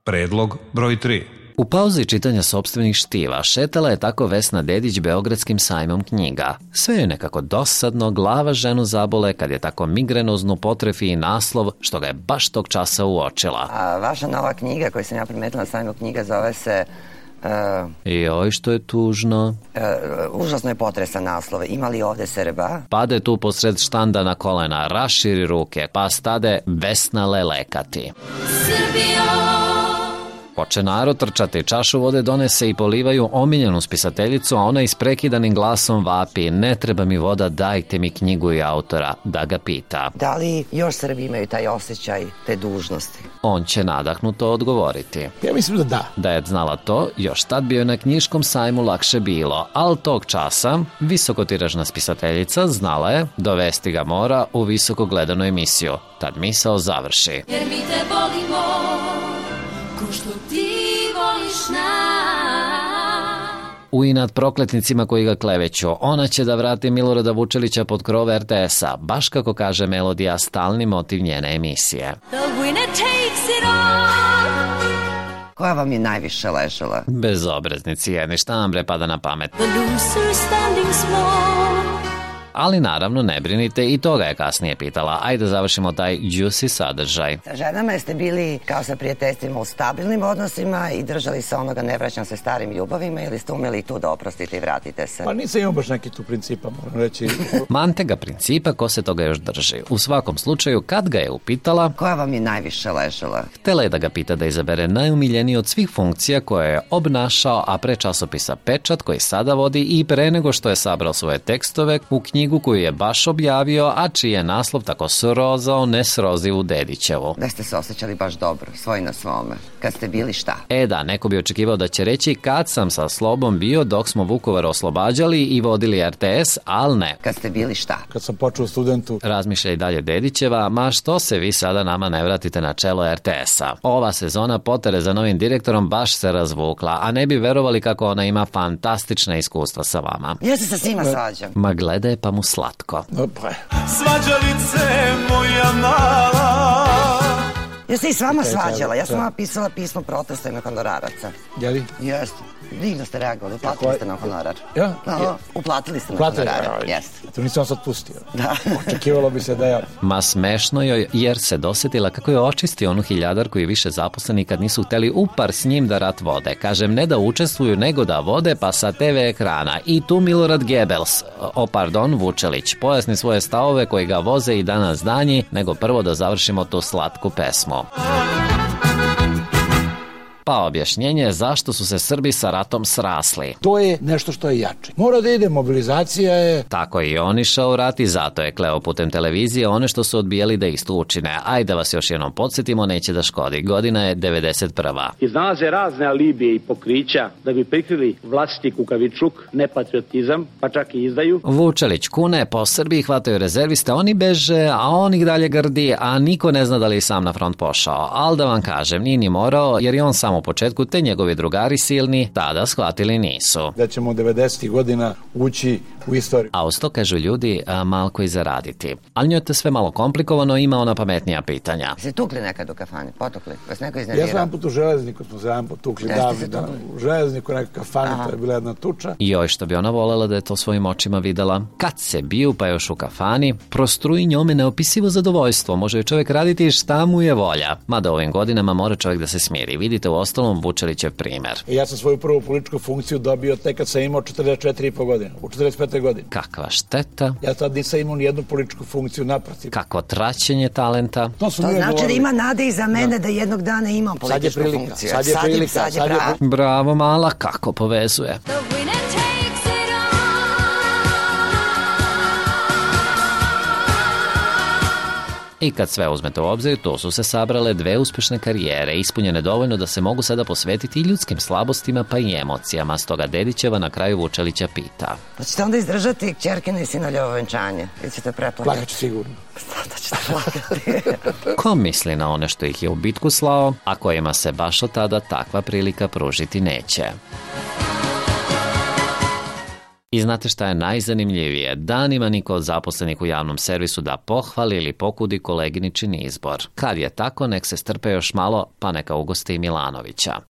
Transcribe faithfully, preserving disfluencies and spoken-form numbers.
Predlog broj tri. U pauzi čitanja sopstvenih štiva šetala je tako Vesna Dedić beogradskim sajmom knjiga. Sve je nekako dosadno, glava ženu zabole kad je tako migrenoznu potrefi i naslov što ga je baš tog časa uočila. A vaša nova knjiga koju sam ja primetila na sajmu knjiga zove se... Uh, Joj, što je tužno. Uh, užasno je potresan naslov. Ima li ovde Srba? Pade tu posred štanda na kolena, raširi ruke, pa stade Vesna lelekati. Srbijo! Poče narod trčati, čašu vode donese i polivaju omiljenu spisateljicu, a ona isprekidanim glasom vapi: ne treba mi voda, dajte mi knjigu i autora, da ga pita. Da li još Srbi imaju taj osjećaj te dužnosti? On će nadahnuto odgovoriti. Ja mislim da da. Da je znala to, još tad bi joj na knjiškom sajmu lakše bilo, ali tog časa visokotiražna spisateljica znala je dovesti ga mora u visoko gledanu emisiju. Tad misao završi. Jer mi te volimo ko što ti voliš nas. U inat prokletnicima koji ga kleveću, ona će da vrati Milorada Vučelića pod krov er te esa, baš kako kaže melodija, stalni motiv njene emisije. Koja vam je najviše ležela? Bezobraznici jedni, šta vam bre pada na pamet? Ali naravno ne brinite, i toga je kasnije pitala. Ajde završimo taj juicy sadržaj. Sa ženama ste bili kao sa prijateljstvima u stabilnim odnosima i držali se onoga ne vraćam se starim ljubavima, ili ste umeli tu da oprostite i vratite se? Pa nisam imao baš neki tu principa, moram reći. Mante ga principa, ko se toga još drži. U svakom slučaju, kad ga je upitala... Koja vam je najviše ležela? Htela je da ga pita da izabere najumiljeniji od svih funkcija koje je obnašao, a pre časopisa Pečat, koji sada vodi, i pre nego što je sabrao svoje tekstove u knjigu koju je baš objavio, a čiji je naslov tako srozao nesrozivu Dedićevu. Da ste se osjećali baš dobro, svoj na svome. Kad ste bili šta? E da, neko bi očekivao da će reći kad sam sa Slobom bio dok smo Vukovar oslobađali i vodili er te es, ali ne. Kad ste bili šta? Kad sam počeo studentu. Razmišlja i dalje Dedićeva, ma što se vi sada nama ne vratite na čelo er te esa? Ova sezona potere za novim direktorom baš se razvukla, a ne bi verovali kako ona ima fantastična iskustva sa vama. Ja se sa svima svađam. Ma gledaj pa mu slatko. Svađalice moja mala. Ja se i s vama svađala. Ja sam vama pisala pismo protesta ime honoraraca. Jeli? Jeste. Divno ste reagovali, uplatili ste na honorar. Ja? No, uplatili ste na honorar. Jeste. To nisam sad pustio. Da. Očekivalo bi se da ja... Ma smešno joj, jer se dosetila kako je očistio onu hiljadarku i više zaposleni kad nisu hteli upar s njim da rat vode. Kažem, ne da učestvuju, nego da vode, pa sa te ve ekrana. I tu Milorad Gebels, o pardon, Vučelić, pojasni svoje stavove koji ga voze i danas danji, nego prvo da završimo tu slatku pesmu. Pa objašnjenje zašto su se Srbi sa ratom srasli. To je nešto što je jače. Mora da ide, mobilizacija je... Tako je i on išao u rat i zato je kleo putem televizije one što su odbijali da isto učine. Ajde da vas još jednom podsjetimo, neće da škodi. Godina je devedeset prva. Iznalaze razne alibije i pokrića da bi prikrili vlastiti kukavičluk, nepatriotizam, pa čak i izdaju. Vučelić kune, po Srbiji hvataju rezerviste, oni beže, a on ih dalje grdi, a niko ne zna da li je sam na front pošao. Ali da vam kažem, nije ni morao, jer je on sam u početku, te njegovi drugari silni tada shvatili nisu. Da ćemo devedesetih godina ući u istoriju. A uz to, kažu ljudi, a, malko i zaraditi. Ali njoj te sve malo komplikovano, ima ona pametnija pitanja. Se tukli nekad u kafani, potukli? Vas neko iznervirao? Ja sam jedan put u Železniku, smo se jedan put tukli davno. U Železniku neka kafani, to je bila jedna tuča. Joj, što bi ona volela da je to svojim očima videla. Kad se biju, pa još u kafani, prostruji njome neopisivo zadovoljstvo. Može joj čovjek raditi šta mu je volja. Mada ovim godinama mora čovjek da se smiri. Vidite u ostalom Vučelićev primer. Ja sam svoju prvu političku funkciju dobio tek kad sam imao četrdeset četiri i po godine, u četrdeset pete godine. Kakva šteta. Ja tad nisam imao ni jednu političku funkciju, naprotiv. Kako traćenje talenta. To, to znači govorili. Da ima nade i za mene da, da jednog dana imam političku sad je prilika, funkciju. Sad je prilika. Sad je, sad je sad je... Bravo mala, kako povezuje. I kad sve uzmete u obzir, tu su se sabrale dve uspešne karijere, ispunjene dovoljno da se mogu sada posvetiti i ljudskim slabostima pa i emocijama. Stoga Dedićeva na kraju Vučelića pita. Pa ćete onda izdržati kćerkine i sinoljovo venčanje? Ili ćete preplakati? Plakat ću sigurno. Da ćete plakati. Ko misli na one što ih je u bitku slao, a kojima se baš od tada takva prilika pružiti neće? I znate šta je najzanimljivije? Danima niko od zaposlenih u javnom servisu da pohvali ili pokudi koleginičin izbor. Kad je tako, nek se strpe još malo, pa neka ugoste i Milanovića.